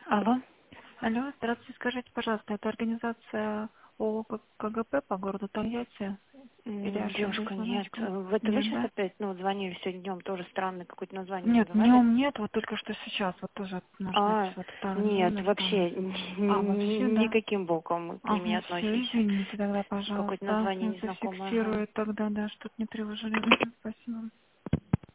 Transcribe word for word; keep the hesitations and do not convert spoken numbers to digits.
Алло. Алло, здравствуйте, скажите, пожалуйста, это организация ООО К- КГП по городу Тольятти? Или М, ошиблась Девушка, нет. звоночком? Э, В это вы Нет, сейчас да? опять, ну, звонили сегодня днем, тоже странное какое-то название Нет, называли? днем нет, вот только что сейчас, вот тоже, может быть, А, вот второй нет, номер там. вообще А, вообще, да? никаким боком к ним не Ага, все, относимся. извините тогда, Какое-то пожалуйста. название Я незнакомое, ага. зафиксирую тогда, да, чтобы не тревожили. Мгм, спасибо.